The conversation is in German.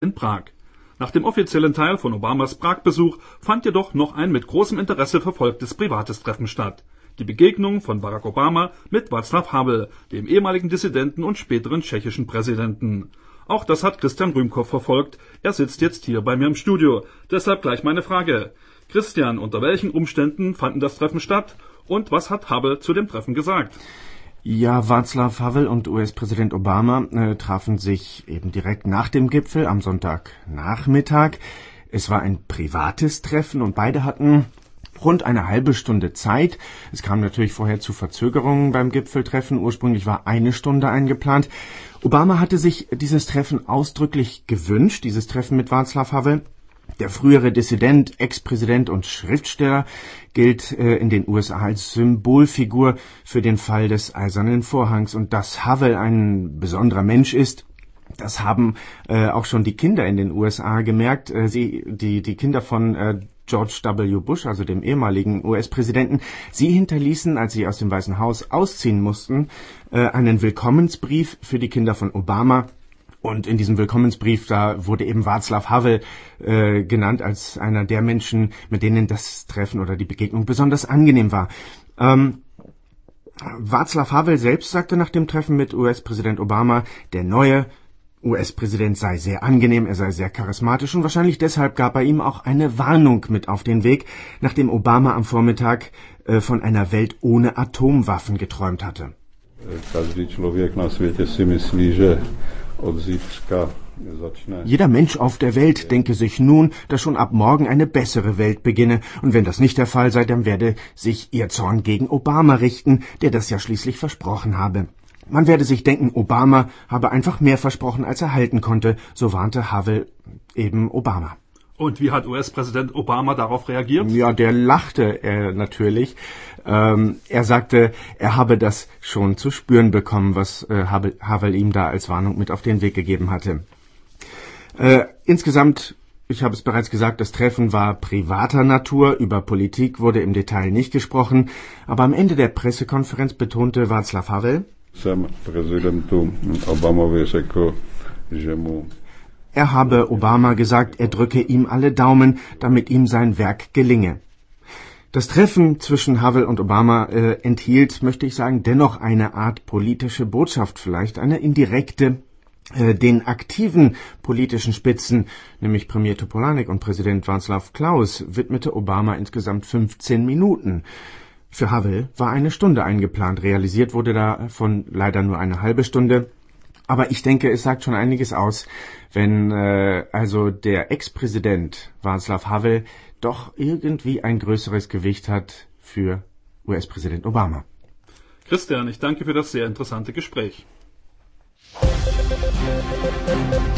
in Prag. Nach dem offiziellen Teil von Obamas Prag-Besuch fand jedoch noch ein mit großem Interesse verfolgtes privates Treffen statt. Die Begegnung von Barack Obama mit Václav Havel, dem ehemaligen Dissidenten und späteren tschechischen Präsidenten. Auch das hat Christian Rühmkow verfolgt. Er sitzt jetzt hier bei mir im Studio. Deshalb gleich meine Frage. Christian, unter welchen Umständen fanden das Treffen statt und was hat Havel zu dem Treffen gesagt? Ja, Václav Havel und US-Präsident Obama trafen sich eben direkt nach dem Gipfel am Sonntagnachmittag. Es war ein privates Treffen und beide hatten rund eine halbe Stunde Zeit. Es kam natürlich vorher zu Verzögerungen beim Gipfeltreffen. Ursprünglich war eine Stunde eingeplant. Obama hatte sich dieses Treffen ausdrücklich gewünscht, dieses Treffen mit Václav Havel. Der frühere Dissident, Ex-Präsident und Schriftsteller gilt in den USA als Symbolfigur für den Fall des Eisernen Vorhangs. Und dass Havel ein besonderer Mensch ist, das haben auch schon die Kinder in den USA gemerkt. Die Kinder von George W. Bush, also dem ehemaligen US-Präsidenten, sie hinterließen, als sie aus dem Weißen Haus ausziehen mussten, einen Willkommensbrief für die Kinder von Obama. Und in diesem Willkommensbrief, da wurde eben Václav Havel genannt als einer der Menschen, mit denen das Treffen oder die Begegnung besonders angenehm war. Václav Havel selbst sagte nach dem Treffen mit US-Präsident Obama, der neue US-Präsident sei sehr angenehm, er sei sehr charismatisch und wahrscheinlich deshalb gab er ihm auch eine Warnung mit auf den Weg, nachdem Obama am Vormittag von einer Welt ohne Atomwaffen geträumt hatte. Jeder Mensch auf der Welt denke sich nun, dass schon ab morgen eine bessere Welt beginne, und wenn das nicht der Fall sei, dann werde sich ihr Zorn gegen Obama richten, der das ja schließlich versprochen habe. Man werde sich denken, Obama habe einfach mehr versprochen, als er halten konnte, so warnte Havel eben Obama. Und wie hat US-Präsident Obama darauf reagiert? Ja, der lachte natürlich. Er sagte, er habe das schon zu spüren bekommen, was Havel ihm da als Warnung mit auf den Weg gegeben hatte. Insgesamt, ich habe es bereits gesagt, das Treffen war privater Natur, über Politik wurde im Detail nicht gesprochen, aber am Ende der Pressekonferenz betonte Václav Havel, er habe Obama gesagt, er drücke ihm alle Daumen, damit ihm sein Werk gelinge. Das Treffen zwischen Havel und Obama enthielt, möchte ich sagen, dennoch eine Art politische Botschaft, vielleicht eine indirekte. Den aktiven politischen Spitzen, nämlich Premier Topolánek und Präsident Václav Klaus, widmete Obama insgesamt 15 Minuten. Für Havel war eine Stunde eingeplant, realisiert wurde davon leider nur eine halbe Stunde. Aber ich denke, es sagt schon einiges aus, wenn also der Ex-Präsident Václav Havel doch irgendwie ein größeres Gewicht hat für US-Präsident Obama. Christian, ich danke für das sehr interessante Gespräch.